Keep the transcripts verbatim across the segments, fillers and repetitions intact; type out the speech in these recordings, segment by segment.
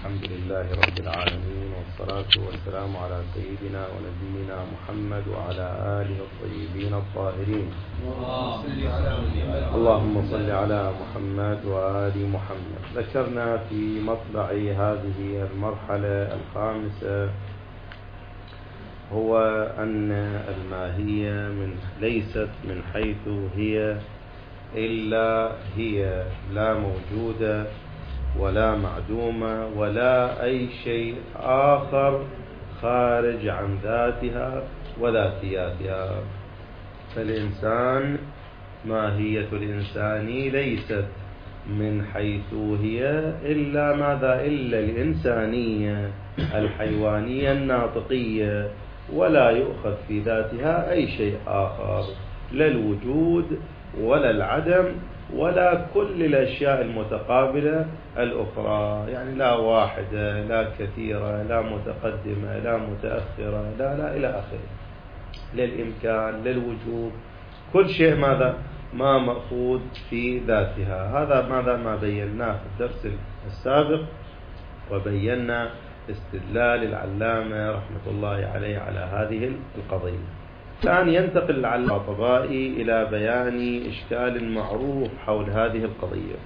الحمد لله رب العالمين، والصلاة والسلام على سيدنا ونبينا محمد وعلى آله الطيبين الطاهرين. اللهم صل على محمد وآل محمد. ذكرنا في مطلع هذه المرحلة الخامسة هو أن الماهية من ليست من حيث هي إلا هي، لا موجودة ولا معدومة ولا أي شيء آخر خارج عن ذاتها وذاتياتها. فالإنسان، ماهية الإنسان ليست من حيث هي إلا ماذا؟ إلا الإنسانية الحيوانية الناطقية، ولا يؤخذ في ذاتها أي شيء آخر، لا الوجود ولا العدم ولا كل الأشياء المتقابلة الأخرى، يعني لا واحدة لا كثيرة لا متقدمة لا متأخرة لا لا إلى آخره، للإمكان للوجود، كل شيء ماذا؟ ما مأخوذ في ذاتها. هذا ماذا ما بيناه في الدرس السابق، وبينا استدلال العلامة رحمة الله عليه على هذه القضية. الآن ينتقل العلامة الطبائي إلى بيان إشكال معروف حول هذه القضية،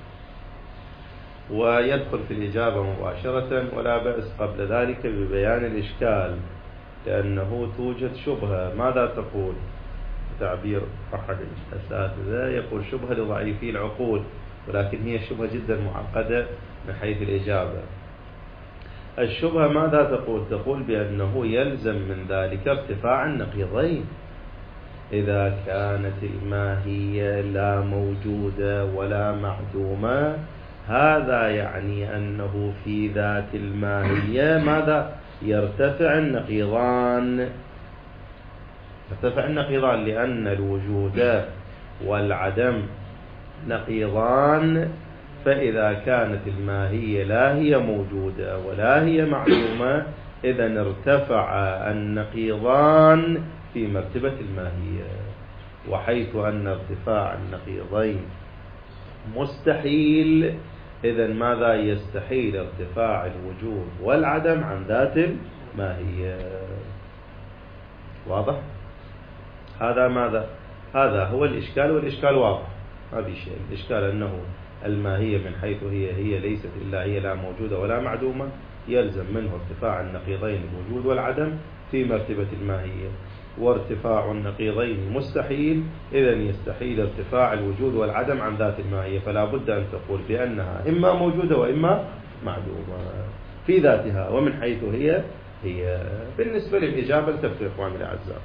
ويدخل في الإجابة مباشرة، ولا بأس قبل ذلك ببيان الإشكال، لأنه توجد شبهة. ماذا تقول؟ تعبير أحد الأساتذة يقول شبهة لضعيفي العقول، ولكن هي شبهة جدا معقدة من حيث الإجابة. الشبهة ماذا تقول؟ تقول بأنه يلزم من ذلك ارتفاع النقيضين. إذا كانت الماهية لا موجودة ولا معدومة، هذا يعني أنه في ذات الماهية ماذا؟ يرتفع النقيضان. يرتفع النقيضان لأن الوجود والعدم نقيضان، فإذا كانت الماهية لا هي موجودة ولا هي معدومة، إذن ارتفع النقيضان في مرتبة الماهية. وحيث أن ارتفاع النقيضين مستحيل، إذن ماذا؟ يستحيل ارتفاع الوجود والعدم عن ذات الماهية. واضح؟ هذا ماذا؟ هذا هو الإشكال، والإشكال واضح، ما في شيء. الإشكال أنه الماهية من حيث هي هي ليست إلا هي، لا موجودة ولا معدومة، يلزم منه ارتفاع النقيضين الوجود والعدم في مرتبة الماهية، وارتفاع النقيضين مستحيل، إذن يستحيل ارتفاع الوجود والعدم عن ذات الماهية. فلا بد أن تقول بأنها إما موجودة وإما معدومة في ذاتها، ومن حيث هي هي. بالنسبة للإجابة التفريق إخواني الأعزاء،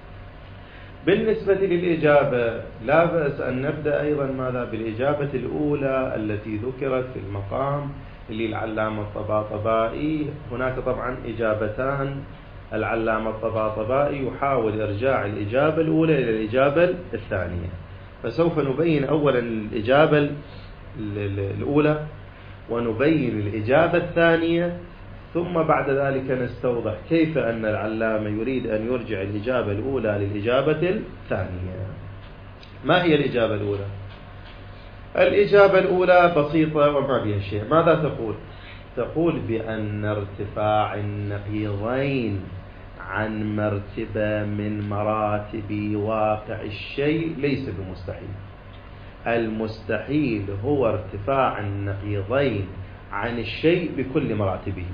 بالنسبة للإجابة لا بأس أن نبدأ أيضا ماذا؟ بالإجابة الأولى التي ذكرت في المقام للعلامة الطباطبائي. هناك طبعا إجابتان، العلامة الطباطبائي يحاول إرجاع الإجابة الأولى إلى الإجابة الثانية، فسوف نبين أولا الإجابة الأولى ونبين الإجابة الثانية، ثم بعد ذلك نستوضح كيف أن العلامة يريد أن يرجع الإجابة الأولى للإجابة الثانية. ما هي الإجابة الأولى؟ الإجابة الأولى بسيطة وما فيها شيء. ماذا تقول؟ تقول بأن ارتفاع النقيضين عن مرتبة من مراتب واقع الشيء ليس بمستحيل. المستحيل هو ارتفاع النقيضين عن الشيء بكل مراتبه.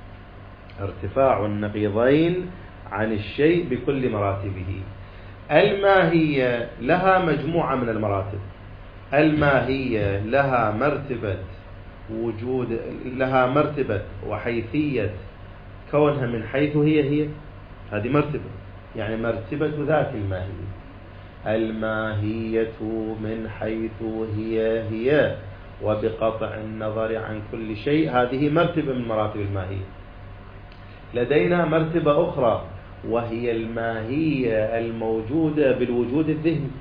ارتفاع النقيضين عن الشيء بكل مراتبه. الماهية لها مجموعة من المراتب. الماهية لها مرتبة وجود، لها مرتبة وحيثية كونها من حيث هي هي، هذه مرتبة، يعني مرتبة ذات الماهية. الماهية من حيث هي هي وبقطع النظر عن كل شيء، هذه مرتبة من مراتب الماهية. لدينا مرتبة أخرى وهي الماهية الموجودة بالوجود الذهني.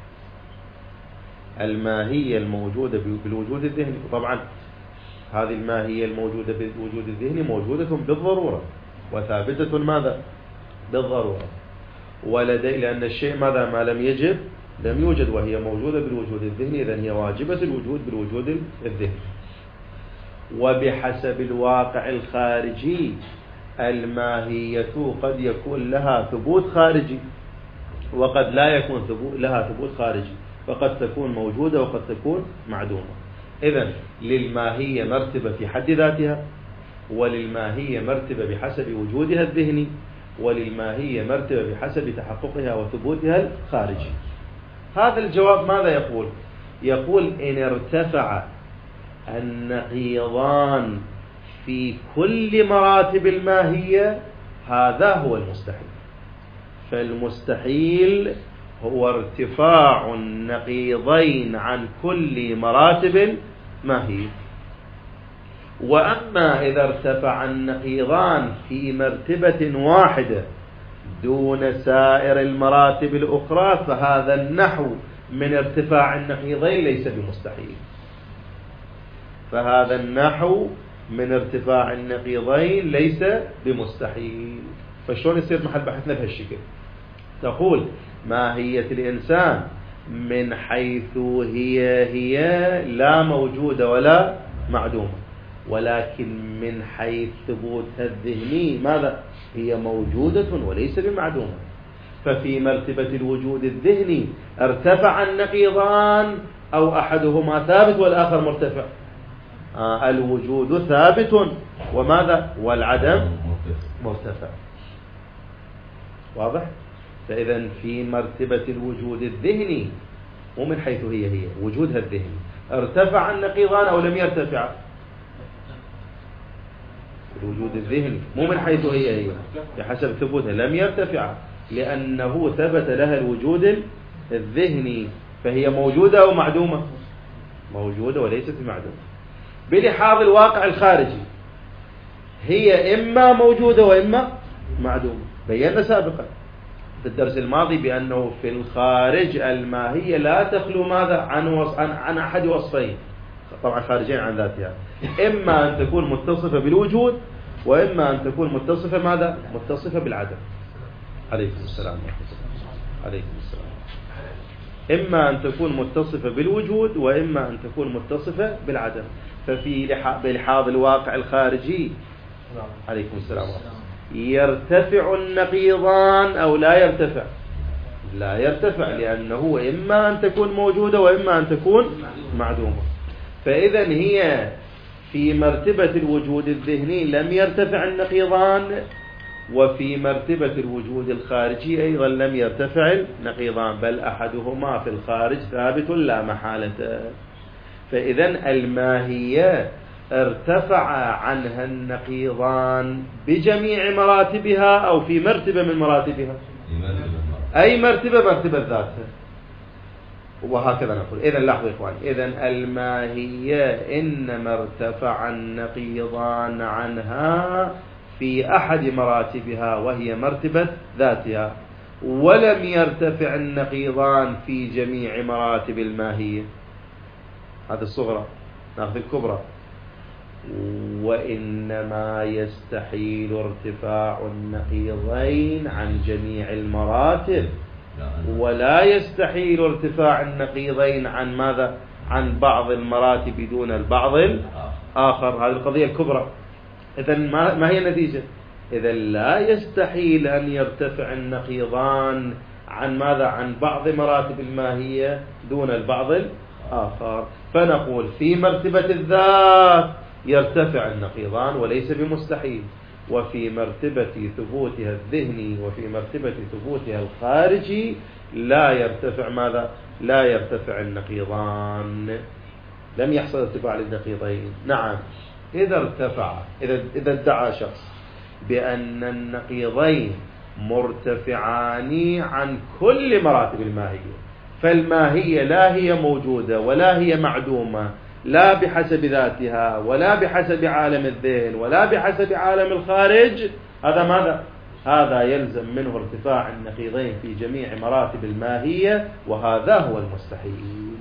الماهية الموجودة بالوجود الذهني، طبعا هذه الماهية الموجودة بالوجود الذهني موجودة بالضرورة وثابتة ماذا؟ بالضرورة. ولدي لأن الشيء ماذا؟ ما لم يجب لم يوجد، وهي موجودة بالوجود الذهني، إذن هي واجبة الوجود بالوجود الذهني. وبحسب الواقع الخارجي الماهية قد يكون لها ثبوت خارجي وقد لا يكون ثبوت لها ثبوت خارجي، فقد تكون موجودة وقد تكون معدومة. إذن للماهية مرتبة في حد ذاتها، وللماهية مرتبة بحسب وجودها الذهني، وللماهية مرتبة بحسب تحققها وثبوتها الخارجي. هذا الجواب ماذا يقول؟ يقول إن ارتفع النقيضان في كل مراتب الماهية هذا هو المستحيل. فالمستحيل هو ارتفاع النقيضين عن كل مراتب الماهية. وأما إذا ارتفع النقيضان في مرتبة واحدة دون سائر المراتب الأخرى فهذا النحو من ارتفاع النقيضين ليس بمستحيل. فهذا النحو من ارتفاع النقيضين ليس بمستحيل. فشلون يصير محل بحثنا بهالشكل؟ تقول ماهية الإنسان من حيث هي هي لا موجودة ولا معدومة، ولكن من حيث ثبوتها الذهني ماذا؟ هي موجودة وليس بمعدومة. ففي مرتبة الوجود الذهني ارتفع النقيضان أو أحدهما ثابت والآخر مرتفع؟ آه الوجود ثابت وماذا؟ والعدم مرتفع. واضح؟ فإذا في مرتبة الوجود الذهني ومن حيث هي هي وجودها الذهني ارتفع النقيضان أو لم يرتفع؟ الوجود الذهني مو من حيث هي هي بحسب ثبوتها لم يرتفع، لأنه ثبت لها الوجود الذهني، فهي موجودة أو معدومة؟ موجودة وليست معدومة. بلحاظ الواقع الخارجي هي إما موجودة وإما معدومة. بينا سابقا في الدرس الماضي بأنه في الخارج الماهية لا تخلو ماذا عن, وص... عن... عن أحد وصفين، طبعا خارجين عن ذاتها، إما أن تكون متصفة بالوجود وإما أن تكون متصفة ماذا؟ متصفة بالعدم. عليكم السلام عليكم السلام. إما أن تكون متصفة بالوجود وإما أن تكون متصفة بالعدم. ففي بلحاظ الواقع الخارجي عليكم السلام يرتفع النقيضان أو لا يرتفع؟ لا يرتفع، لأنه إما أن تكون موجودة وإما أن تكون معدومة. فإذا هي في مرتبة الوجود الذهني لم يرتفع النقيضان، وفي مرتبة الوجود الخارجي أيضا لم يرتفع النقيضان، بل أحدهما في الخارج ثابت لا محالة. فإذا الماهية ارتفع عنها النقيضان بجميع مراتبها أو في مرتبة من مراتبها؟ أي مرتبة؟ مرتبة ذاتها. وهكذا نقول. إذن لاحظوا إخواني، إذن الماهية إنما ارتفع النقيضان عنها في أحد مراتبها وهي مرتبة ذاتها، ولم يرتفع النقيضان في جميع مراتب الماهية. هذه الصغرى. ناخذ الكبرى. وإنما يستحيل ارتفاع النقيضين عن جميع المراتب، ولا يستحيل ارتفاع النقيضين عن ماذا؟ عن بعض المراتب دون البعض الآخر. هذه القضية الكبرى. إذن ما هي النتيجة؟ إذن لا يستحيل أن يرتفع النقيضان عن ماذا؟ عن بعض مراتب الماهية دون البعض الآخر. فنقول في مرتبة الذات يرتفع النقيضان وليس بمستحيل، وفي مرتبة ثبوتها الذهني وفي مرتبة ثبوتها الخارجي لا يرتفع ماذا؟ لا يرتفع النقيضان. لم يحصل ارتفاع للنقيضين. نعم، إذا ارتفع إذا إذا ادعى شخص بأن النقيضين مرتفعان عن كل مراتب الماهية، فالماهية لا هي موجودة ولا هي معدومة، لا بحسب ذاتها ولا بحسب عالم الذهن ولا بحسب عالم الخارج، هذا ماذا؟ هذا يلزم منه ارتفاع النقيضين في جميع مراتب الماهية، وهذا هو المستحيل.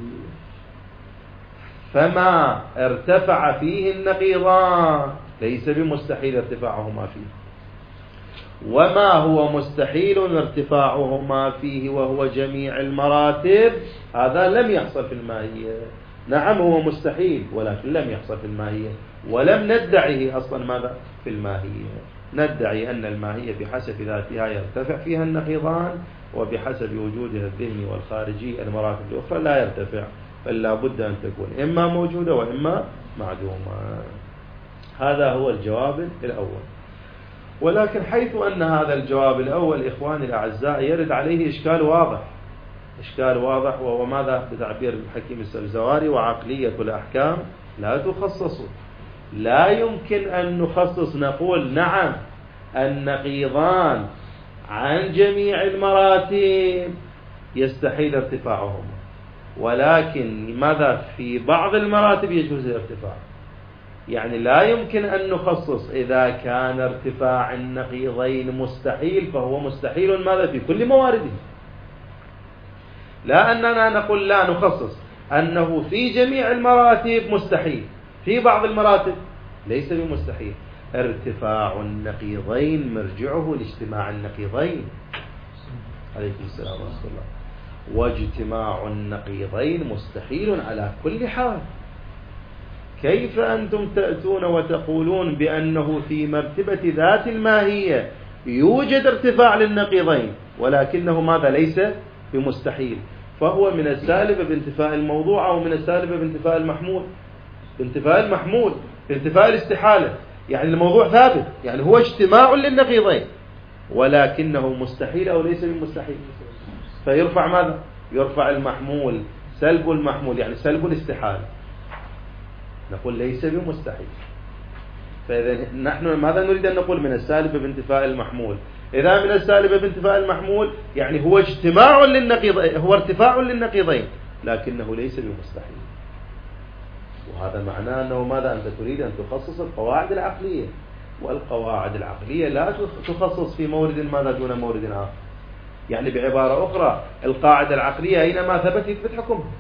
فما ارتفع فيه النقيضان ليس بمستحيل ارتفاعهما فيه، وما هو مستحيل ارتفاعهما فيه وهو جميع المراتب هذا لم يحصل في الماهية. نعم هو مستحيل ولكن لم يحصل في الماهية. ولم ندعيه أصلا ماذا في الماهية، ندعي أن الماهية بحسب ذاتها يرتفع فيها النقيضان، وبحسب وجودها الذهني والخارجي المراتب الأخرى لا يرتفع، فلا بد أن تكون إما موجودة وإما معدومة. هذا هو الجواب الأول. ولكن حيث أن هذا الجواب الأول إخواني الأعزاء يرد عليه إشكال واضح، إشكال واضح، وهو ماذا بتعبير الحكيم السبزواري: وعقلية الأحكام لا تخصص. لا يمكن أن نخصص نقول نعم النقيضان عن جميع المراتب يستحيل ارتفاعهما، ولكن ماذا في بعض المراتب يجوز الارتفاع. يعني لا يمكن أن نخصص إذا كان ارتفاع النقيضين مستحيل فهو مستحيل ماذا في كل موارده، لا أننا نقول لا نخصص أنه في جميع المراتب مستحيل، في بعض المراتب ليس بمستحيل. ارتفاع النقيضين مرجعه لاجتماع النقيضين، عليكم السلام ورحمة الله، واجتماع النقيضين مستحيل على كل حال. كيف أنتم تأتون وتقولون بأنه في مرتبة ذات الماهية يوجد ارتفاع للنقيضين ولكنه ماذا ليس بمستحيل؟ فهو من السالب بانتفاء الموضوع أو من السالب بانتفاء المحمول، بانتفاء المحمول بانتفاء الاستحالة. يعني الموضوع ثابت، يعني هو اجتماع للنقيضين ولكنه مستحيل أو ليس بمستحيل، فيرفع ماذا؟ يرفع المحمول، سلب المحمول يعني سلب الاستحالة، نقول ليس بمستحيل. فإذا نحن ماذا نريد أن نقول؟ من السالب بانتفاء المحمول. إذا من السالب بانتفاء المحمول يعني هو اجتماع للنقيضين، هو ارتفاع للنقيضين لكنه ليس بمستحيل. وهذا معناه أنه ماذا أنت تريد أن تخصص القواعد العقلية، والقواعد العقلية لا تخصص في مورد ماذا دون مورد آخر. يعني بعبارة أخرى القاعدة العقلية أينما ثبت يثبت حكمها،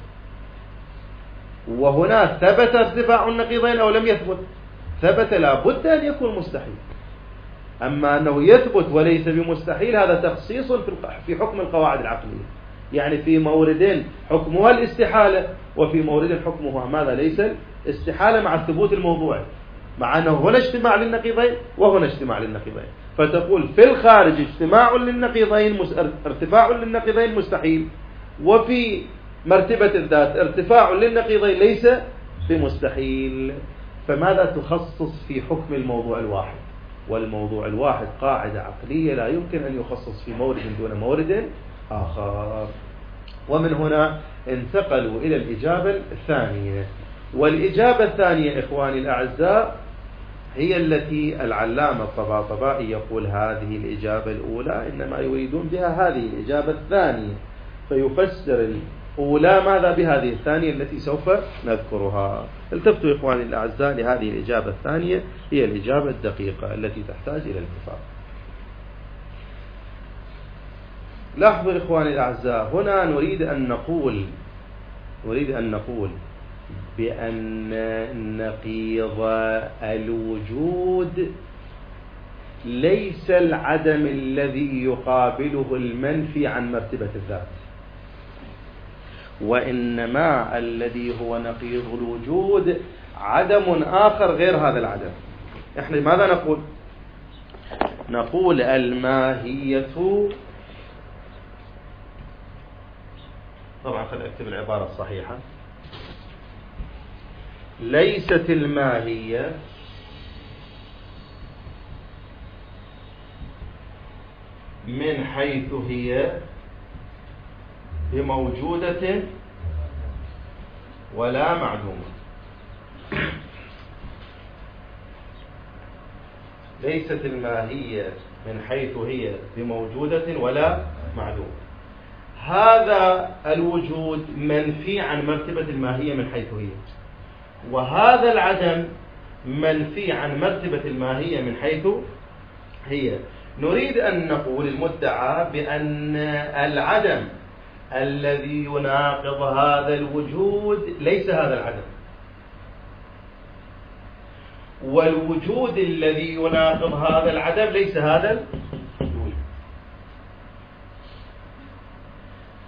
وهنا ثبت ارتفاع النقيضين أو لم يثبت؟ ثبت، لا بد أن يكون مستحيل. أما أنه يثبت وليس بمستحيل هذا تخصيص في حكم القواعد العقلية، يعني في مورد حكمها الاستحالة وفي مورد حكمها ماذا ليس الاستحالة مع الثبوت الموضوعي، مع أنه هنا اجتماع للنقيضين وهنا اجتماع للنقيضين. فتقول في الخارج اجتماع للنقيضين ارتفاع للنقيضين مستحيل، وفي مرتبة الذات ارتفاع للنقيضين ليس بمستحيل. فماذا تخصص في حكم الموضوع الواحد؟ والموضوع الواحد قاعدة عقلية لا يمكن أن يخصص في مورد دون مورد آخر. ومن هنا انتقلوا إلى الإجابة الثانية، والإجابة الثانية إخواني الأعزاء هي التي العلامة الطباطبائي يقول هذه الإجابة الأولى إنما يريدون بها هذه الإجابة الثانية، فيفسر الأولى ماذا بهذه الثانية التي سوف نذكرها. التفتوا إخواني الأعزاء لهذه الإجابة الثانية، هي الإجابة الدقيقة التي تحتاج إلى الاتفاق. لاحظوا إخواني الأعزاء، هنا نريد أن نقول نريد أن نقول بأن نقيض الوجود ليس العدم الذي يقابله المنفي عن مرتبة الذات، وإنما الذي هو نقيض الوجود عدم آخر غير هذا العدم. إحنا ماذا نقول؟ نقول الماهية، طبعا خلينا أكتب العبارة الصحيحة، ليست الماهية من حيث هي بموجودة ولا معدومة. ليست الماهية من حيث هي بموجودة ولا معدومة. هذا الوجود منفي عن مرتبة الماهية من حيث هي، وهذا العدم منفي عن مرتبة الماهية من حيث هي. نريد أن نقول المدعى بأن العدم الذي يناقض هذا الوجود ليس هذا العدم، والوجود الذي يناقض هذا العدم ليس هذا الوجود.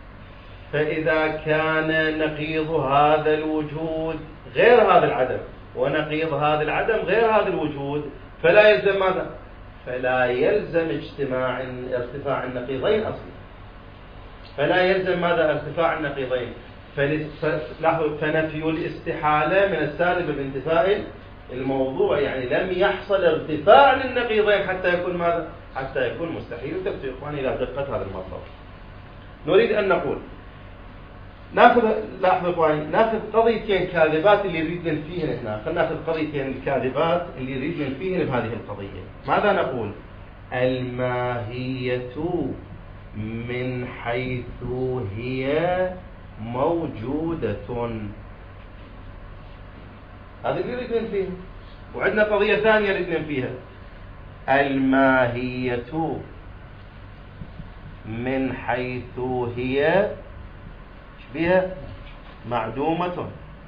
فإذا كان نقيض هذا الوجود غير هذا العدم ونقيض هذا العدم غير هذا الوجود، فلا يلزم ماذا؟ فلا يلزم اجتماع ارتفاع النقيضين أصلا، فلا يلزم ماذا؟ ارتفاع النقيضين. فنفي الاستحالة من السالب بانتفاء الموضوع، يعني لم يحصل ارتفاع للنقيضين حتى يكون ماذا؟ حتى يكون مستحيل. وتبتو إخواني إلى دقة هذا المطلب. نريد أن نقول ناخذ، لاحظوا إخواني، ناخذ قضيتين كاذبات اللي نريد ننفيهن هنا. خلينا ناخذ قضيتين الكاذبات اللي نريد ننفيهن بهذه القضية. ماذا نقول؟ الماهية من حيث هي موجودة، هذا اللي نريد ننفيه. وعندنا قضية ثانية نريد ننفيها، الماهية من حيث هي بها معدومة.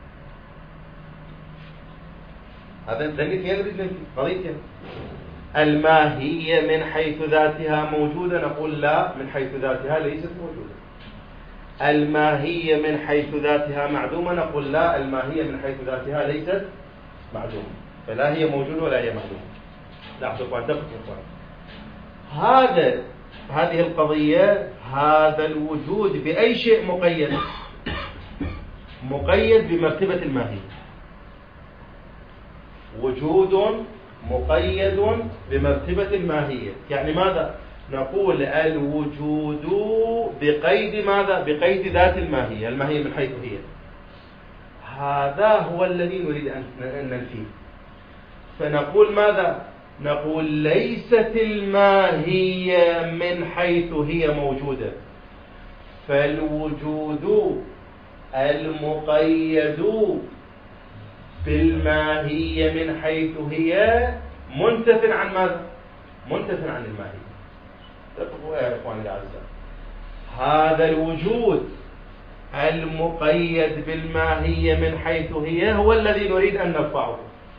هذا دليل نريد ننفيه قضيتين. الماهية من حيث ذاتها موجودة، نقول لا، من حيث ذاتها ليست موجودة. الماهية من حيث ذاتها معدومة، نقول لا، الماهية من حيث ذاتها ليست معدومة. فلا هي موجودة ولا هي معدومة. لاحظوا أن تفكروا هذا هذه القضية، هذا الوجود بأي شيء مقيد؟ مقيد بمرتبة الماهية. وجود مقيد بمرتبة الماهية، يعني ماذا؟ نقول الوجود بقيد ماذا؟ بقيد ذات الماهية، الماهية من حيث هي. هذا هو الذي نريد أن ننفيه. فنقول ماذا؟ نقول ليست الماهية من حيث هي موجودة، فالوجود المقيد بالماهية من حيث هي منتف عن ماذا؟ منتف عن الماهية. تفقوا يا إخواني الأعزاء، هذا الوجود المقيد بالماهية من حيث هي هو الذي نريد أن نرفعه.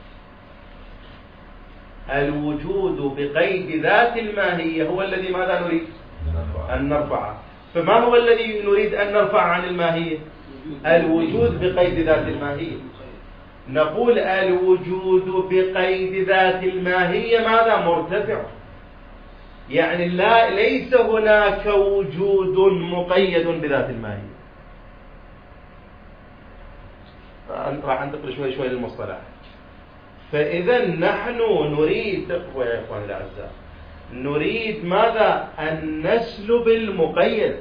الوجود بقيد ذات الماهية هو الذي ماذا نريد أن نرفعه. فما هو الذي نريد أن نرفع عن الماهية؟ الوجود بقيد ذات الماهية. نقول الوجود بقيد ذات الماهية ماذا؟ مرتفع، يعني لا، ليس هناك وجود مقيد بذات الماهية. راح ننتقل شوي شوي للمصطلح. فإذا نحن نريد، تقوى يا إخواني الأعزاء، نريد ماذا؟ أن نسلب المقيد.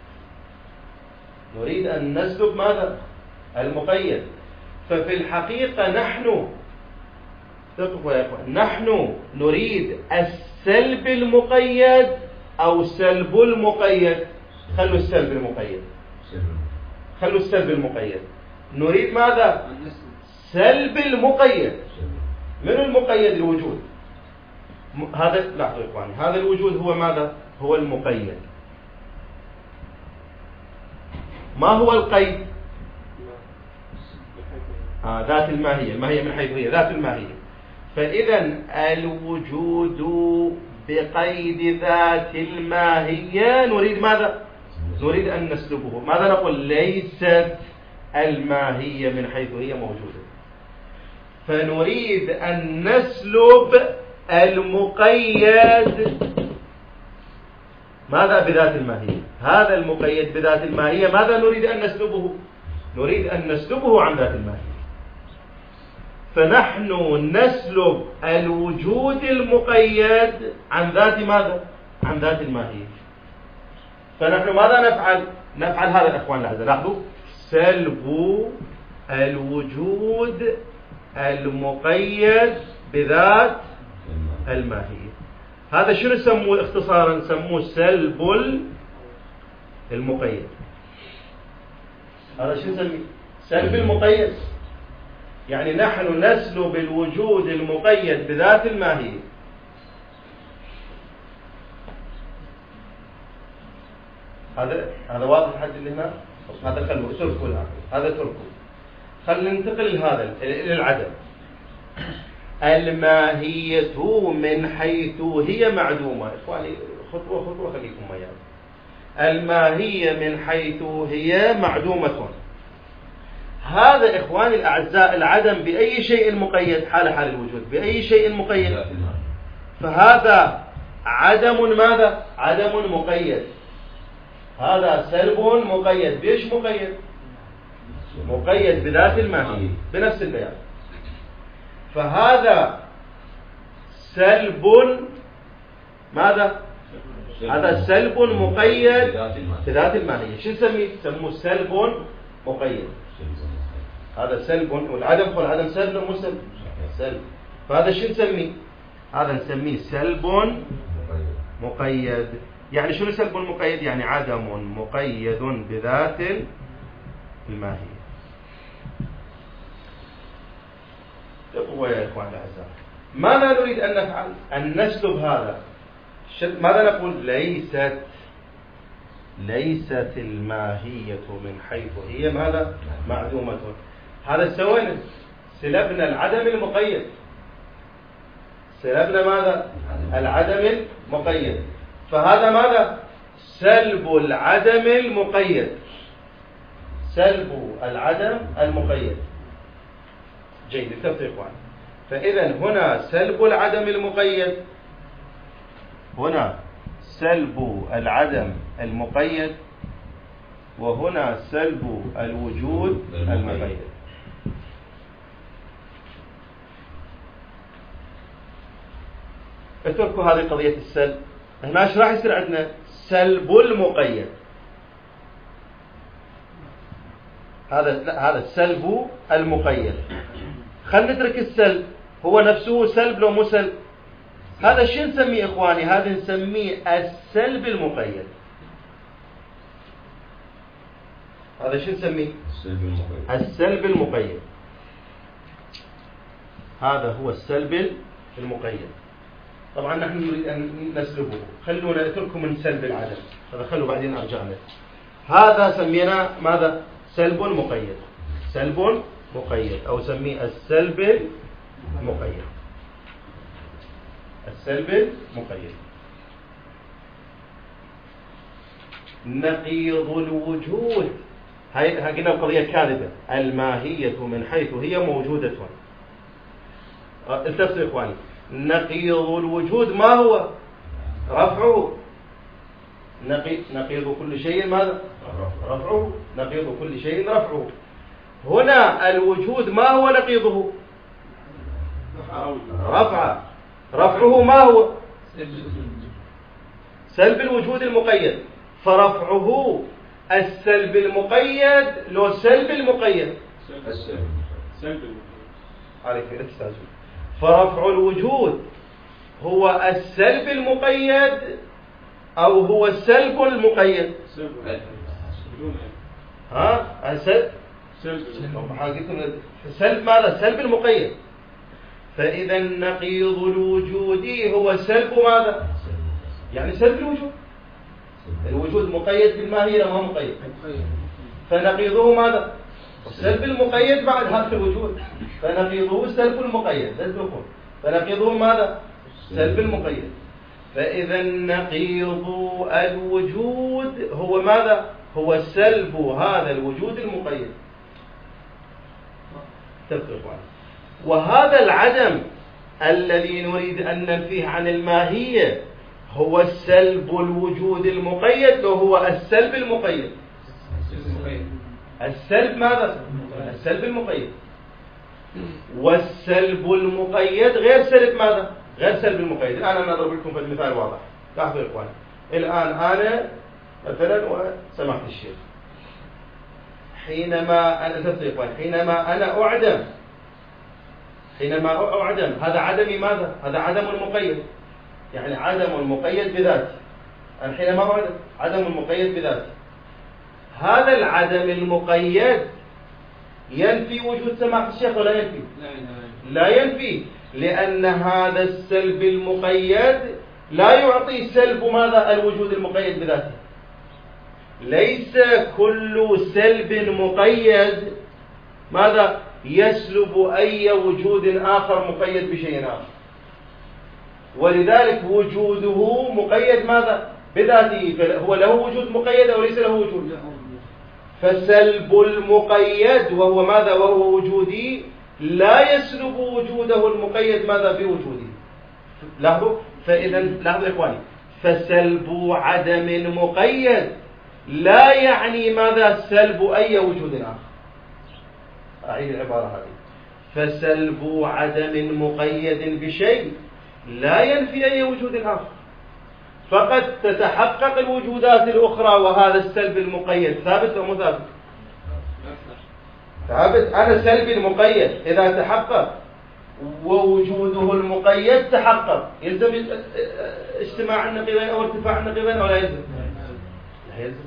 نريد أن نسلب ماذا؟ المقيد. ففي الحقيقة نحن، تقوى يا إخواني، نحن نريد السلب المقيد أو سلب المقيد. خلوا السلب المقيد، خلوا السلب المقيد. نريد ماذا؟ سلب المقيد. من المقيد؟ الوجود. هذا، لاحظوا يا إخواني، هذا الوجود هو ماذا؟ هو المقيد. ما هو القيد؟ آه ذات الماهية، الماهية من حيث هي ذات الماهية. فإذا الوجود بقيد ذات الماهية نريد ماذا؟ نريد أن نسلبه. ماذا نقول؟ ليست الماهية من حيث هي موجودة. فنريد أن نسلب المقيد ماذا؟ بذات الماهية. هذا المقيد بذات الماهية ماذا نريد أن نسلبه؟ نريد أن نسلبه عن ذات الماهية. فنحن نسلب الوجود المقيد عن ذات ماذا؟ عن ذات الماهية. فنحن ماذا نفعل؟ نفعل هذا الأخوان الأعزاء، لاحظوا، سلب الوجود المقيد بذات الماهية. هذا شنو نسموه اختصارا؟ نسموه سلب المقيد. هذا شنو نسميه؟ سلب المقيد. يعني نحن نسلب الوجود المقيد بذات الماهية. هذا هذا واضح لحد اللي هنا؟ هذا خلوه تركوا الآن، هذا تركوا. خلينا ننتقل لهذا إلى العدم. الماهية من حيث هي معدومة. إخواني خطوة خطوة خليكم وياي. الماهية من حيث هي معدومة، هذا إخواني الأعزاء العدم بأي شيء مقيد؟ حال حال الوجود بأي شيء مقيد؟ فهذا عدم ماذا؟ عدم مقيد. هذا سلب مقيد. بإيش مقيد؟ مقيد بذات الماهية بنفس البيان. فهذا سلب ماذا؟ هذا سلب مقيد بذات الماهية. شو نسميه؟ سموه سلب مقيد. هذا سلب والعدم والعدم سلب مو سلب سلب. فهذا شو نسميه؟ هذا نسميه سلب مقيد. يعني شنو سلب مقيد؟ يعني عدم مقيد بذات الماهية. تقوى يا إخوان الأعزاء، ماذا نريد أن نفعل؟ أن نسلب هذا. ماذا نقول؟ ليست ليست الماهية من حيث هي ماذا؟ معدومة. هذا سوينا سلبنا العدم المقيد. سلبنا ماذا؟ العدم المقيد. فهذا ماذا؟ سلب العدم المقيد. سلب العدم المقيد. جيد، انتبهوا يا اخوان. فإذا هنا سلب العدم المقيد، هنا سلب العدم المقيد، وهنا سلب الوجود المقيد. اتركوا هذه قضية السلب. هنا ايش راح يصير عندنا؟ سلب المقيد. هذا هذا السلب المقيد. خلينا نترك السلب، هو نفسه سلب لو مو سلب. هذا شو نسميه إخواني؟ هذا نسميه السلب المقيد. هذا شو نسميه؟ السلب المقيد. السلب المقيد. هذا هو السلب المقيد. طبعا نحن نريد أن نسلبه. خلونا نتركه من سلب العدم، هذا خلوا بعدين أرجع له. هذا سمينا ماذا؟ سلب مقيد. سلب مقيد، أو سميه السلب المقيد. السلب المقيد. نقيض الوجود. هاي قلنا القضية كاذبة. الماهية من حيث هي موجودة. التفتوا يا إخواني. نقيض الوجود ما هو؟ رفعه. نقيض كل شيء ماذا؟ رفعه. نقيض كل شيء رفعه. هنا الوجود ما هو نقيضه؟ رفعه. رفعه ما هو؟ سلب الوجود المقيد. فرفعه السلب المقيد لو سلب المقيد. سلب عليك الاستاذ. فرفع الوجود هو السلب المقيد أو هو السلب المقيد؟ ها؟ السلب سلب ماذا؟ سلب المقيد. فإذا نقيض الوجود هو سلب ماذا؟ يعني سلب الوجود. الوجود مقيد بالماهية وما مقيد. فنقيضه ماذا؟ السلب المقيد بعد هذا الوجود. فنقيضه السلب المقيد. فنقيضه ماذا؟ سلب المقيد. فإذا نقيض الوجود هو ماذا؟ هو سلب هذا الوجود المقيد. وهذا العدم الذي نريد أن ننفيه عن الماهية هو السلب الوجود المقيد وهو السلب المقيد. السلب ماذا؟ السلب المقيد. والسلب المقيد غير سلب ماذا؟ غير سلب المقيد. الآن أنا أضرب لكم في المثال واضح. لاحظوا يا إخوان. الآن أنا مثلا وسمعت الشيخ، حينما أنا يا إخوان حينما أنا أعدم حينما أعدم هذا عدمي ماذا؟ هذا عدم مقيد. يعني عدم مقيد بذاته. أنا حينما أعدم عدم مقيد بذاته. هذا العدم المقيد ينفي وجود سماع الشيخ ولا ينفي؟ لا ينفي، لأن هذا السلب المقيد لا يعطي سلب ماذا؟ الوجود المقيد بذاته. ليس كل سلب مقيد ماذا؟ يسلب أي وجود آخر مقيد بشيء آخر. ولذلك وجوده مقيد ماذا؟ بذاته. هو له وجود مقيد أو ليس له وجود؟ فسلب المقيد وهو ماذا؟ وهو وجودي، لا يسلب وجوده المقيد ماذا؟ بوجوده. لاحظوا، فإذا لاحظوا يا إخواني، فسلب عدم مقيد لا يعني ماذا؟ سلب أي وجود آخر. أعيد العبارة هذه، فسلب عدم مقيد بشيء لا ينفي أي وجود آخر، فقد تتحقق الوجودات الأخرى وهذا السلب المقيد ثابت أو مثابت؟ ثابت. أنا سلبي المقيد إذا تحقق ووجوده المقيد تحقق، يلزم اجتماع النقيضين أو ارتفاع النقيضين أو لا يلزم؟ لا يلزم،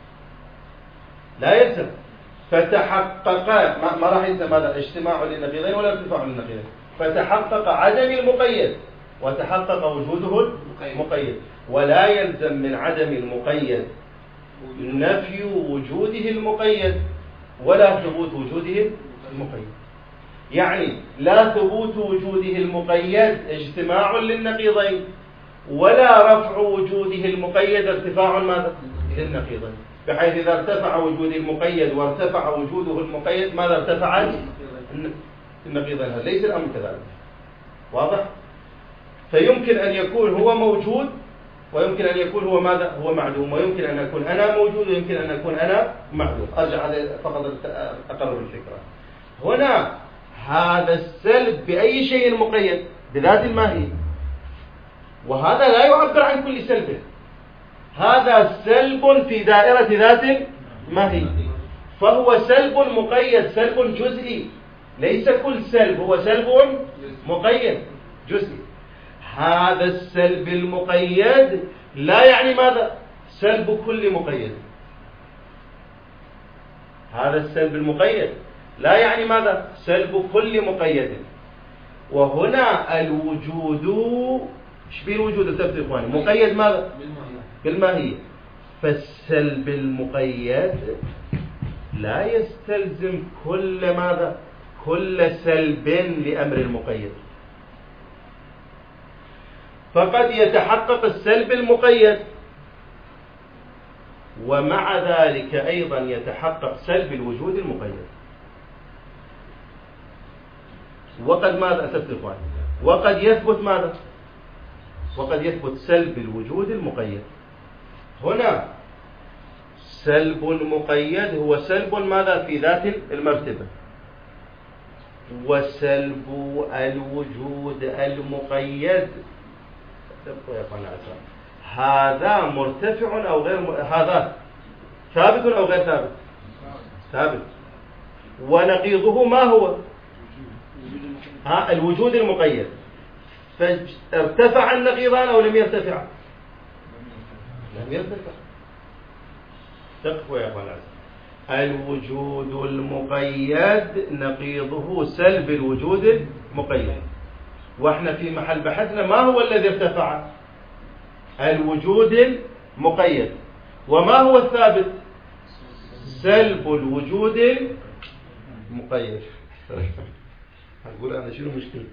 لا يلزم. فتحقق، ما راح يلزم هذا اجتماع للنقيضين ولا ارتفاع للنقيضين، فتحقق عدم المقيد وتحقق وجوده المقيد، ولا يلزم من عدم المقيد نفي وجوده المقيد ولا ثبوت وجوده المقيد. يعني لا ثبوت وجوده المقيد اجتماع للنقيضين، ولا رفع وجوده المقيد ارتفاع ماذا؟ للنقيضين، بحيث إذا ارتفع وجوده المقيد وارتفع وجوده المقيد ماذا؟ ارتفع النقيضين. ليس الأمر كذلك. واضح؟ فيمكن أن يكون هو موجود، ويمكن أن يكون هو ماذا؟ هو معدوم، ويمكن أن أكون أنا موجود، ويمكن أن أكون أنا معدوم. أرجع هذا فقط أقرب الفكرة. هنا هذا السلب بأي شيء مقيد؟ بذات الماهية، وهذا لا يعبر عن كل سلب، هذا سلب في دائرة ذات ماهية، فهو سلب مقيد، سلب جزئي، ليس كل سلب، هو سلب مقيد جزئي. هذا السلب المقيد لا يعني ماذا؟ سلب كل مقيد. هذا السلب المقيد لا يعني ماذا؟ سلب كل مقيد. وهنا الوجود، ايش بيه الوجود؟ التفت إخواني، مقيد ماذا؟ بالماهية. فالسلب المقيد لا يستلزم كل ماذا؟ كل سلب لأمر المقيد، فقد يتحقق السلب المقيد ومع ذلك أيضا يتحقق سلب الوجود المقيد. وقد ماذا أسفت إخواني؟ وقد يثبت ماذا؟ وقد يثبت سلب الوجود المقيد. هنا سلب مقيد هو سلب ماذا؟ في ذات المرتبة، وسلب الوجود المقيد هذا مرتفع أو غير م... هذا ثابت أو غير ثابت؟ ثابت. ونقيضه ما هو؟ ها الوجود المقيد. فارتفع النقيضان أو لم يرتفع؟ لم يرتفع. تقوى يا أخوان العزيز، الوجود المقيد نقيضه سلب الوجود المقيد، واحنا في محل بحثنا ما هو الذي ارتفع؟ الوجود المقيد. وما هو الثابت؟ سلب الوجود المقيد. هقول أنا شنو مشكلتي؟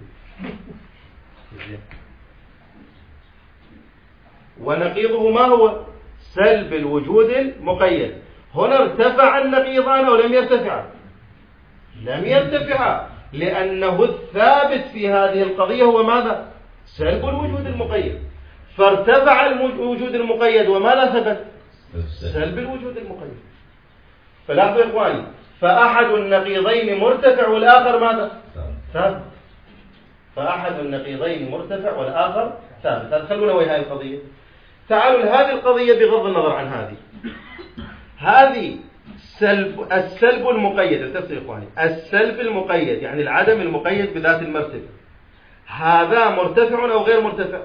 ونقيضه ما هو؟ سلب الوجود المقيد. هنا ارتفع النقيضان أو لم يرتفع؟ لم يرتفع، لأنه الثابت في هذه القضية هو ماذا؟ سلب الوجود المقيد. فارتفع الوجود المقيد وماذا ثبت؟ سلب الوجود المقيد. فلاحظوا يا إخواني، فأحد النقيضين مرتفع والآخر ماذا؟ ثابت. فأحد النقيضين مرتفع والآخر ثابت. هذا خلونا ويا هذه القضية. تعالوا لهذه القضية بغض النظر عن هذه. هذه سلب السلب المقيد، التفت يا إخواني، السلب المقيد يعني العدم المقيد بذات المرتبة، هذا مرتفع أو غير مرتفع؟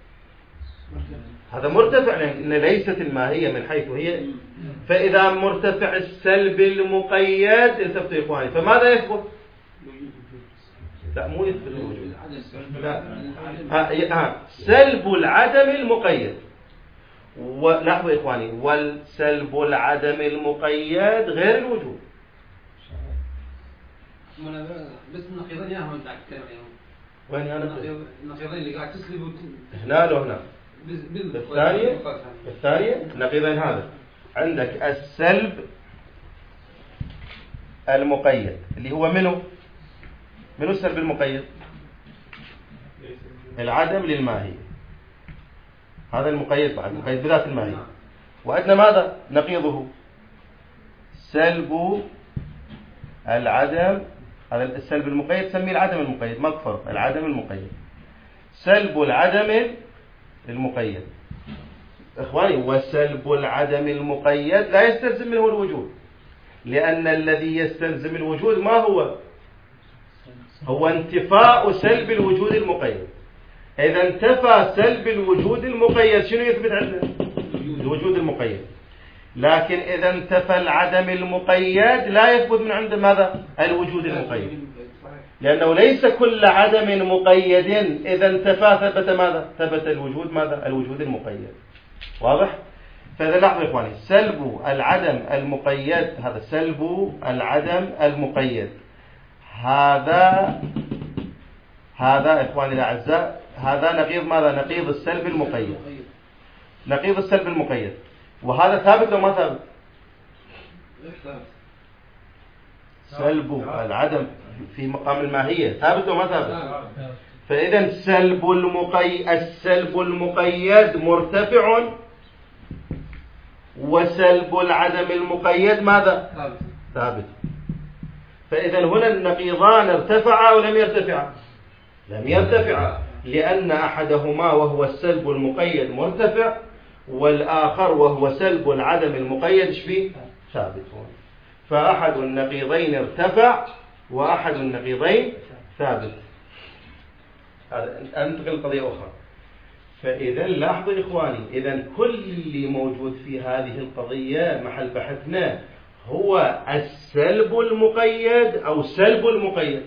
هذا مرتفع، لأن ليست الماهية من حيث هي. فإذا مرتفع السلب المقيد، التفت يا إخواني، فماذا يثبت؟ لا مو يثبت الوجود، لا. ها ها سلب العدم المقيد. ولاحظوا يا إخواني، والسلب العدم المقيد غير الوجود. بس النقيضين يا هم قاعد تتكلم عنهم. وين أنا؟ النقيضين اللي قاعد تسلب هنا لو هنا. الثانية الثانية نقيضين. هذا عندك السلب المقيد اللي هو منه منه السلب المقيد؟ العدم للماهية، هذا المقيد بعد المقيد بذات الماهية. وعندنا ماذا نقيضه؟ سلب العدم، هذا السلب المقيد سميه العدم المقيد، ما فرق، العدم المقيد. سلب العدم المقيد إخواني، وسلب العدم المقيد لا يستلزم منه الوجود، لأن الذي يستلزم الوجود ما هو؟ هو انتفاء سلب الوجود المقيد. إذا انتفى سلب الوجود المقيد شنو يثبت عندنا؟ الوجود المقيد. لكن إذا انتفى العدم المقيد لا يثبت من عند ماذا؟ الوجود المقيد، لأنه ليس كل عدم مقيد إذا انتفى ثبت ماذا؟ ثبت الوجود ماذا؟ الوجود المقيد. واضح؟ فإذا لاحظوا يا إخواني، سلب العدم المقيد، هذا سلب العدم المقيد، هذا هذا إخواني الأعزاء، هذا نقيض ماذا؟ نقيض السلب المقيد، نقيض السلب المقيد. وهذا ثابت أو ما ثابت؟ سلب العدم في مقام الماهية ثابت أو ما ثابت؟ فإذا سلب المقيد، السلب المقيد مرتفع، وسلب العدم المقيد ماذا؟ ثابت. فإذا هنا النقيضان ارتفعا ولم يرتفعا؟ لم يرتفعا، لأن أحدهما وهو السلب المقيد مرتفع، والآخر وهو سلب العدم المقيد شفيه؟ ثابت. فأحد النقيضين ارتفع وأحد النقيضين ثابت. أنتقل قضية أخرى. فإذا لاحظوا إخواني، إذا كل اللي موجود في هذه القضية محل بحثنا هو السلب المقيد أو سلب المقيد؟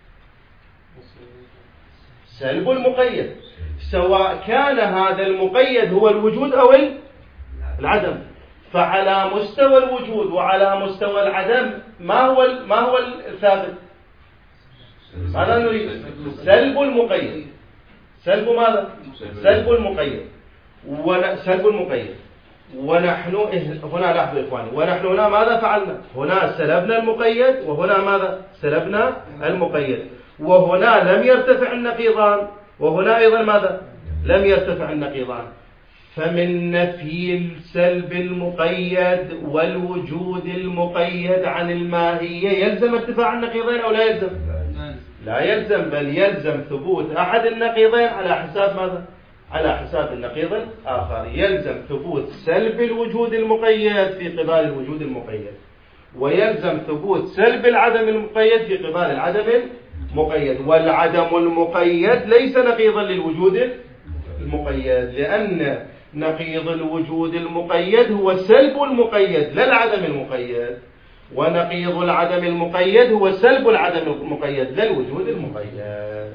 سلب المقيد، سواء كان هذا المقيد هو الوجود أو العدم. فعلى مستوى الوجود وعلى مستوى العدم ما هو ما هو الثابت؟ ماذا نريد؟ سلب المقيد. سلب ماذا؟ سلب المقيد. سلب المقيد. ونحن هنا لاحظوا يا إخواني، ونحن هنا ماذا فعلنا؟ هنا سلبنا المقيد، وهنا ماذا؟ سلبنا المقيد. وهنا لم يرتفع النقيضان، وهنا أيضا ماذا؟ لم يرتفع النقيضان. فمن نفي السلب المقيد والوجود المقيد عن الماهية يلزم ارتفاع النقيضين أو لا يلزم؟ لا يلزم، بل يلزم ثبوت أحد النقيضين على حساب ماذا؟ على حساب النقيض الآخر. يلزم ثبوت سلب الوجود المقيد في قبال الوجود المقيد، ويلزم ثبوت سلب العدم المقيد في قبال العدم المقيد. والعدم المقيد ليس نقيضا للوجود المقيد، لأن نقيض الوجود المقيد هو سلب المقيد لا العدم المقيد، ونقيض العدم المقيد هو سلب العدم المقيد لا الوجود المقيد.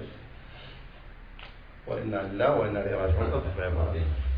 وإنا لله وإنا إليه راجعون. أطلق عبارة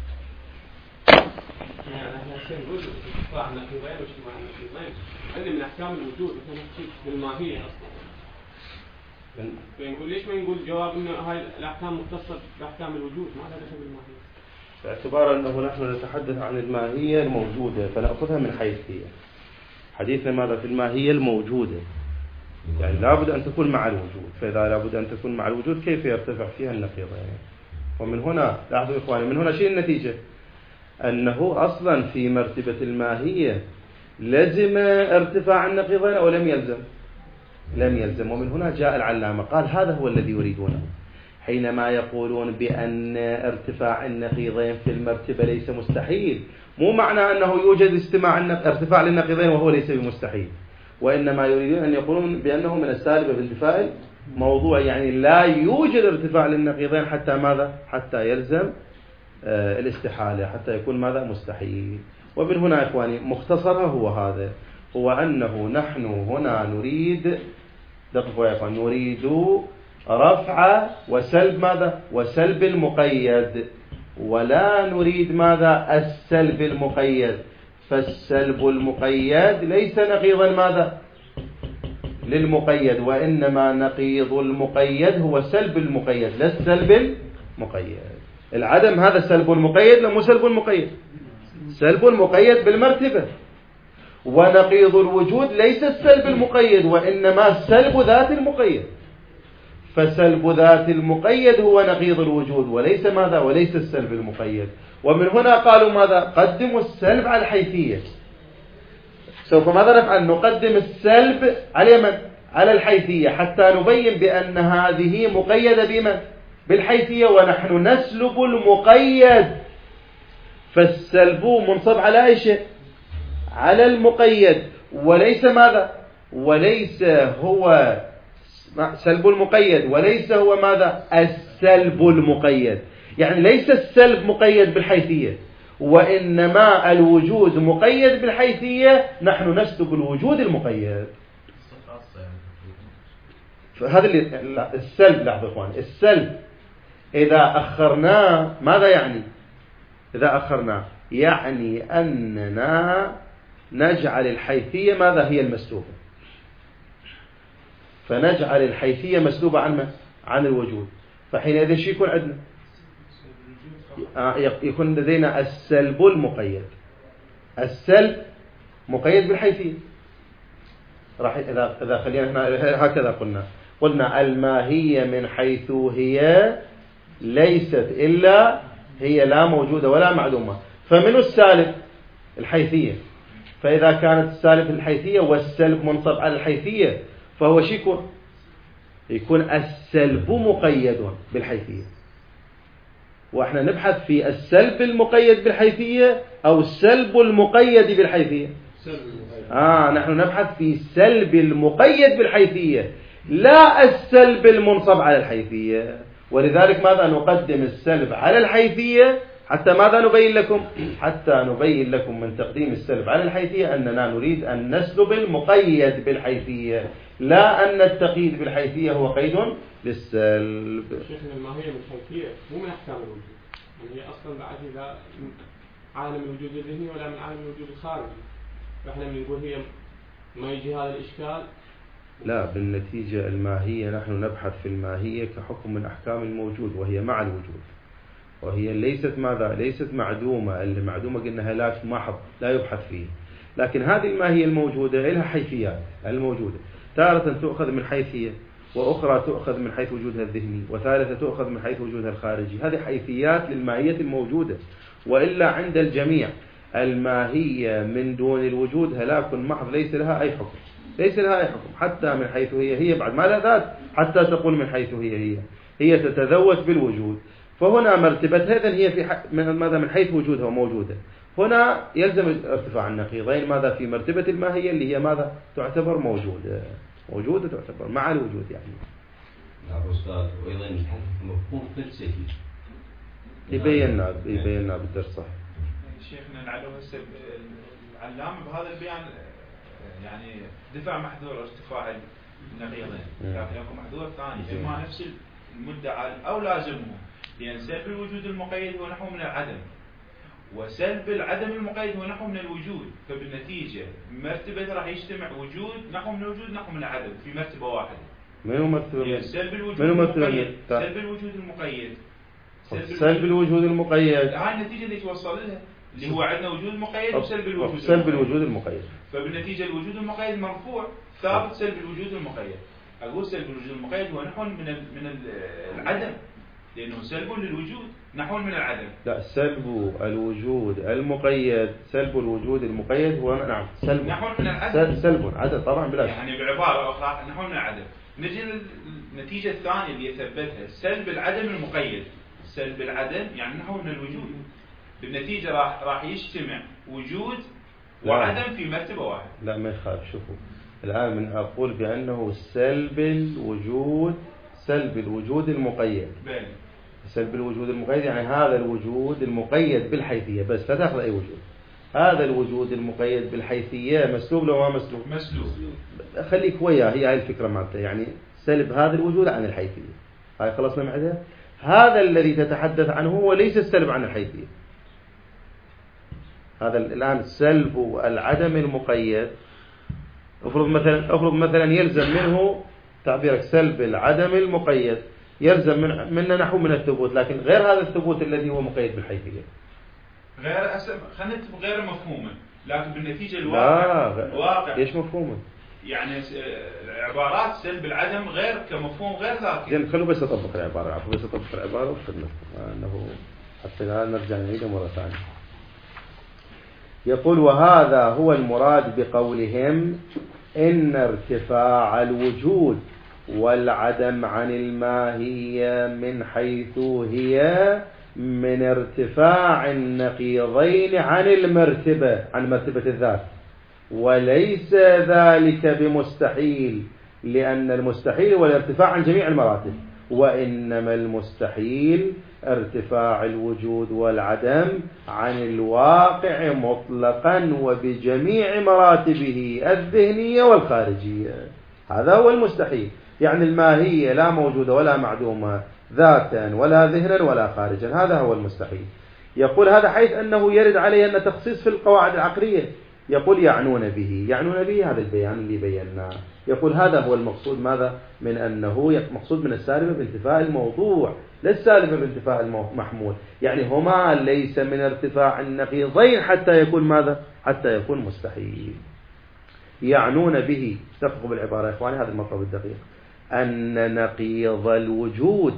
يعني احنا عشان نقول اطلاع النقيضين واجتماع النقيضين هذه من احكام الوجود بالماهيه اصلا. فنقول ليش ما نقول جواب انه هاي الاحكام مختصه باحكام الوجود ما لها دخل بالماهيه؟ باعتبار انه نحن نتحدث عن الماهيه الموجوده فناخذها من حيث هي. حديثنا ماذا في الماهيه الموجوده، يعني لابد أن تكون مع الوجود، فإذا لابد أن تكون مع الوجود كيف يرتفع فيها النقيضين؟ يعني ومن هنا لاحظوا إخواني، من هنا شيء النتيجة أنه أصلا في مرتبة الماهية لزم ارتفاع النقيضين أو لم يلزم؟ لم يلزم. ومن هنا جاء العلامة قال هذا هو الذي يريدونه حينما يقولون بأن ارتفاع النقيضين في المرتبة ليس مستحيل. مو معنى أنه يوجد استماع ارتفاع للنقيضين وهو ليس بمستحيل، وإنما يريدون أن يقولون بأنه من السالب بانتفاء الموضوع، يعني لا يوجد ارتفاع للنقيضين حتى ماذا؟ حتى يلزم آه الاستحالة، حتى يكون ماذا؟ مستحيل. ومن هنا إخواني مختصرها هو هذا، هو أنه نحن هنا نريد دقوا يا إخواني، نريد رفع وسلب ماذا؟ وسلب المقيد، ولا نريد ماذا؟ السلب المقيد. فالسلب المقيد ليس نقيضا ماذا؟ للمقيد، وإنما نقيض المقيد هو سلب المقيد لا السلب المقيد. العدم هذا سلب المقيد لا مو سلب المقيد، سلب المقيد بالمرتبة، ونقيض الوجود ليس السلب المقيد وإنما سلب ذات المقيد. فسلب ذات المقيد هو نقيض الوجود وليس ماذا؟ وليس السلب المقيد. ومن هنا قالوا ماذا؟ قدموا السلب على الحيثية. سوف ماذا نفعل؟ نقدم السلب على من؟ على الحيثية حتى نبين بأن هذه مقيدة بمن؟ بالحيثية، ونحن نسلب المقيد. فالسلب منصب على أي شيء؟ على المقيد، وليس ماذا؟ وليس هو سلب المقيد، وليس هو ماذا؟ السلب المقيد. يعني ليس السلب مقيد بالحيثية، وإنما الوجود مقيد بالحيثية، نحن نسلب الوجود المقيد. فهذا اللي السلب. لحظة إخوان، السلب إذا أخرناه ماذا يعني؟ إذا أخرناه يعني أننا نجعل الحيثية ماذا؟ هي المسلوبة. فنجعل الحيثية مسلوبة عن عن الوجود. فحينئذ شو يكون عندنا؟ يكون لدينا السلب المقيد. السلب مقيد بالحيثية. راح إذا إذا خلينا هنا هكذا قلنا قلنا الماهية من حيث هي ليست إلا هي لا موجودة ولا معلومة. فمن السالب؟ الحيثية. فإذا كانت السالب الحيثية والسلب منصب على الحيثية فهو شو يكون؟ يكون السلب مقيد بالحيثية. وإحنا نبحث في السلب المقيد بالحيثية أو السلب المقيد بالحيثية. آه نحن نبحث في السلب المقيد بالحيثية لا السلب المنصب على الحيثية. ولذلك ماذا نقدم السلب على الحيثية حتى ماذا نبين لكم؟ حتى نبين لكم من تقديم السلب على الحيثية أننا نريد أن نسلب المقيد بالحيثية، لا أن التقييد بالحيثية هو قيد للسلب. شيخنا الماهية من الحيثية مو من أحكام الوجود، يعني هي أصلا بعد لا عالم الوجود الذهني ولا من عالم الوجود الخارجي. فإحنا بنقول هي ما يجي هذا الإشكال. لا، بالنتيجة الماهية نحن نبحث في الماهية كحكم من أحكام الموجود وهي مع الوجود، وهي ليست ماذا؟ ليست معدومة. اللي معدومة قلناها لا محض لا يبحث فيه. لكن هذه الماهية الموجودة لها حيثيات الموجودة، تارة تؤخذ من حيثية، وأخرى تؤخذ من حيث وجودها الذهني، وثالثة تؤخذ من حيث وجودها الخارجي. هذه حيثيات للماهية الموجودة. وإلا عند الجميع الماهية من دون الوجود هلاك محض، ليس لها أي حكم، ليس لها أي حكم حتى من حيث هي هي بعد ما لا ذات حتى تقول من حيث هي هي هي تتذوت بالوجود. فهنا مرتبتها إذن هي في ح... من ماذا؟ من حيث وجودها وموجودة. هنا يلزم ارتفاع النقيضين ماذا؟ في مرتبة الماهية اللي هي ماذا؟ تعتبر موجودة، موجودة تعتبر مع الوجود يعني. نعم أستاذ. وأيضا الحدث مفهوم فلسفي يبيننا يبيننا بالدرس صح. شيخنا العلوم هسه العلام بهذا البيان يعني دفع محذور ارتفاع النقيضين، لكن اكو محذور ثاني اما نفس المدعى او لازمه، لان سلب الوجود المقيد هو نحو من العدم، وسلب العدم المقيد هو نحو من الوجود. فبالنتيجه مرتبه راح يجتمع وجود نحو من الوجود نحو من العدم في مرتبه واحده. ما هو مرتبه؟ سلب الوجود المقيد سلب الوجود المقيد سلب الوجود المقيد هاي النتيجه اللي توصل لها، اللي هو عندنا وجود مقيد وسلب الوجود سلب الوجود المقيد. فبالنتيجة الوجود المقيد مرفوع ثابت سلب الوجود المقيد. أقول سلب الوجود المقيد هو نحو من من العدم، لأنه سلب للوجود نحو من العدم. لا، سلب الوجود المقيد سلب الوجود المقيد هو نعم سلب نحو من العدم. سلب عدم طبعا بلا شك. يعني بعبارة أخرى نحو من العدم. نجي للنتيجة الثانية اللي يثبتها سلب العدم المقيد. سلب العدم يعني نحو من الوجود. بالنتيجة راح راح يجتمع وجود وعدم في مرتبة واحدة. لا ما يخالف. شوفوا الآن من أقول بأنه سلب الوجود سلب الوجود المقيد. بل. سلب الوجود المقيد يعني هذا الوجود المقيد بالحيثية بس، لا تأخذ أي وجود. هذا الوجود المقيد بالحيثية مسلوب لو ما مسلوب؟ مسلوب. خليك وياه، هي هاي الفكرة مالته، يعني سلب هذا الوجود عن الحيثية. هاي خلصنا معها. هذا الذي تتحدث عنه هو ليس السلب عن الحيثية. هذا الآن سلب العدم المقيد. افرض مثلا افرض مثلا يلزم منه تعبيرك سلب العدم المقيد يلزم من منا نحو من الثبوت، لكن غير هذا الثبوت الذي هو مقيد بالحيثية. غير خلينا غير مفهومه. لكن بالنتيجة الواقع لا الواقع ايش مفهومه؟ يعني عبارات سلب العدم غير كمفهوم غير ذاتي. زين خلوا بس اطبق العبارة، عفوا بس اطبق العبارة وفهمنا انه حتى لا نرجع نعيدها مرة ثانية. يقول وهذا هو المراد بقولهم إن ارتفاع الوجود والعدم عن الماهية من حيث هي من ارتفاع النقيضين عن المرتبة عن مرتبة الذات، وليس ذلك بمستحيل، لأن المستحيل هو الارتفاع عن جميع المراتب، وإنما المستحيل ارتفاع الوجود والعدم عن الواقع مطلقا وبجميع مراتبه الذهنية والخارجية. هذا هو المستحيل، يعني الماهية لا موجودة ولا معدومة ذاتا ولا ذهنا ولا خارجا، هذا هو المستحيل. يقول هذا حيث أنه يرد عليه أن تخصيص في القواعد العقلية. يقول يعنون به، يعنون به هذا البيان اللي بيناه. يقول هذا هو المقصود ماذا من أنه مقصود من السالبة بانتفاء الموضوع لا السالبة بانتفاء المحمول، يعني هما ليس من ارتفاع النقيضين حتى يكون ماذا حتى يكون مستحيل. يعنون به، استفقوا بالعبارة يا إخواني، هذا المطلب الدقيق، أن نقيض الوجود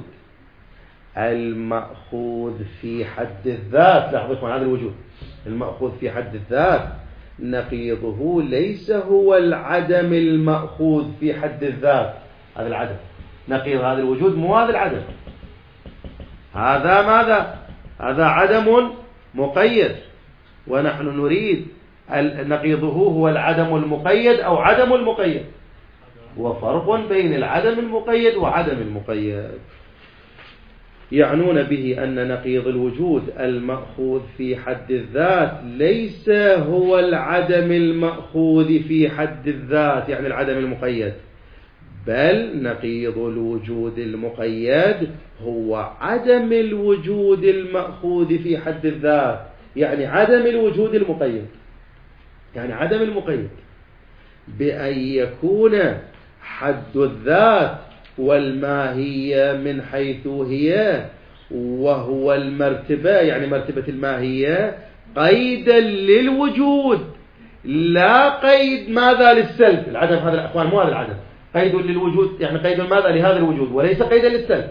المأخوذ في حد الذات، لاحظوا هذا الوجود المأخوذ في حد الذات نقيضه ليس هو العدم المأخوذ في حد الذات. هذا العدم نقيض هذا الوجود مو هذا العدم، هذا ماذا هذا عدم مقيد، ونحن نريد نقيضه هو العدم المقيد أو عدم المقيد، وفرق بين العدم المقيد وعدم المقيد. يعنون به أن نقيض الوجود المأخوذ في حد الذات ليس هو العدم المأخوذ في حد الذات، يعني العدم المقيد، بل نقيض الوجود المقيد هو عدم الوجود المأخوذ في حد الذات، يعني عدم الوجود المقيد، يعني عدم المقيد بأن يكون حد الذات والماهية من حيث هي وهو المرتبة، يعني مرتبة الماهية قيدا للوجود لا قيد ماذا للسلب. العدم هذا الأخوان مو هذا العدم، قيد للوجود يعني قيد ماذا لهذا الوجود وليس قيدا للسلب.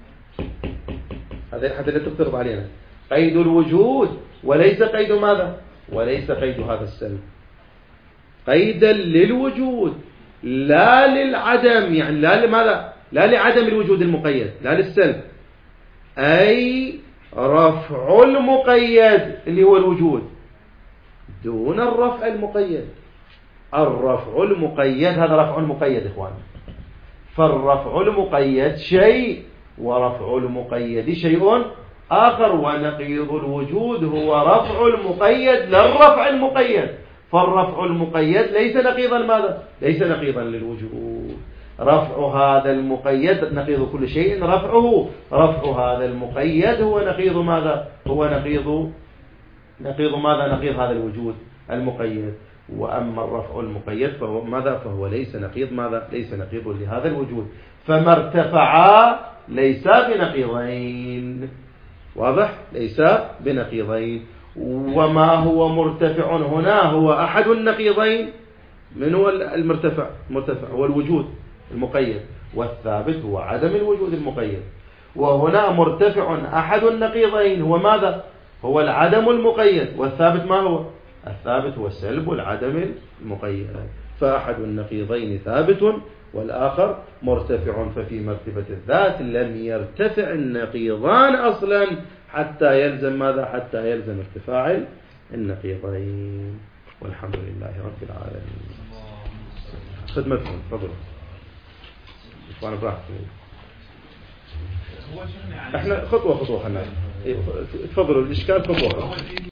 هذا حتى لا تفترض علينا، قيد الوجود وليس قيد ماذا وليس قيد هذا السلب، قيدا للوجود لا للعدم، يعني لا لماذا لا لعدم الوجود المقيد لا للسلب، أي رفع المقيد اللي هو الوجود دون الرفع المقيد. الرفع المقيد هذا رفع المقيد إخواني، فالرفع المقيد شيء ورفع المقيد شيء آخر، ونقيض الوجود هو رفع المقيد للرفع المقيد، فالرفع المقيد ليس نقيضا ماذا ليس نقيضا للوجود. رفع هذا المقيد نقيض كل شيء رفعه، رفع هذا المقيد هو نقيض ماذا هو نقيض نقيض ماذا نقيض هذا الوجود المقيد. وأما الرفع المقيد فهو ماذا فهو ليس نقيض ماذا ليس نقيض لهذا الوجود، فما ارتفعا ليس بنقيضين، واضح ليس بنقيضين. وما هو مرتفع هنا هو أحد النقيضين. من هو المرتفع المرتفع هو الوجود المقيد، والثابت هو عدم الوجود المقيد. وهنا مرتفع أحد النقيضين هو ماذا هو العدم المقيد، والثابت ما هو الثابت هو السلب والعدم المقيد. فأحد النقيضين ثابت والآخر مرتفع، ففي مرتبة الذات لم يرتفع النقيضان أصلا حتى يلزم ماذا حتى يلزم ارتفاع النقيضين. والحمد لله رب العالمين. خدمتكم تفضلوا اخوان براحتكم. احنا خطوة خطوة خلنا تفضلوا الإشكال خطوة.